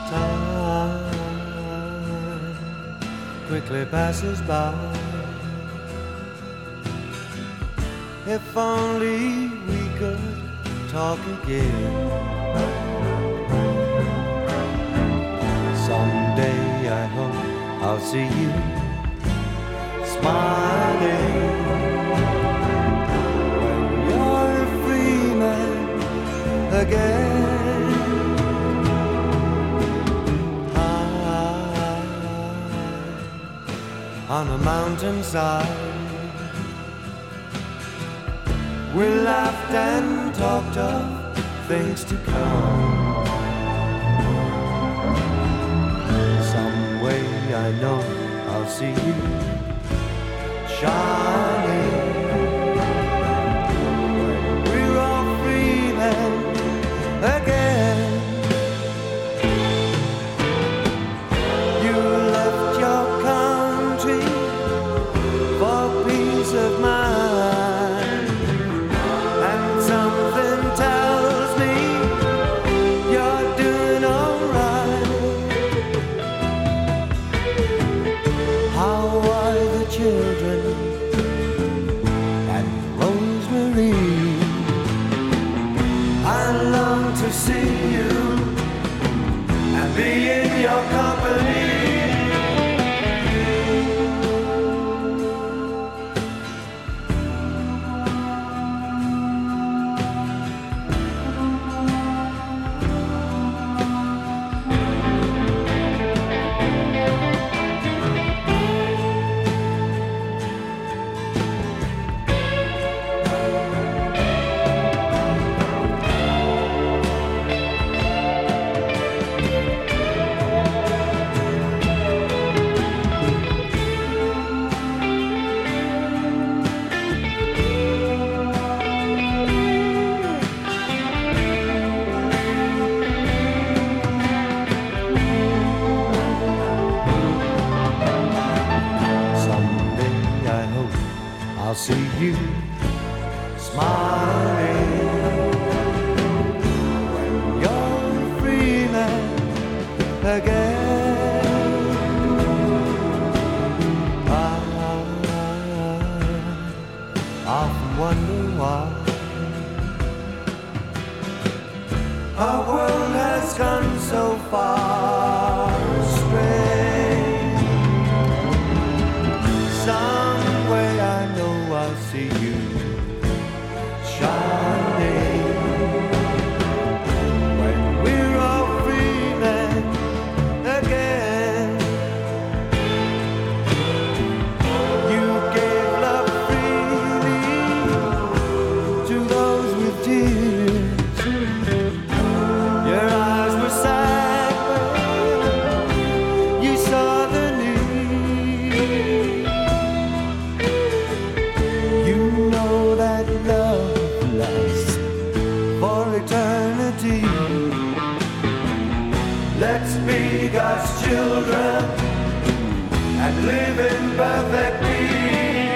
Time quickly passes by. If only we could talk again. Someday I hope I'll see you smiling when you're a free man again. High on a mountainside, we laughed and talked of things to come. Some way I know I'll see you shining when we're all free men again. You left your country for peace of mind, and something tells me you're doing alright. How are the children and Rosemary? I long to see you and be in your company. I'll see you smiling when you're a free man again. I often wonder why our world has gone so far astray. Some way I know I'll see you shining when we're all free men again. You gave love freely to those with tears. Your eyes were sad when you saw the need. You know that love lasts for eternity. Let's be God's children and live in perfect peace.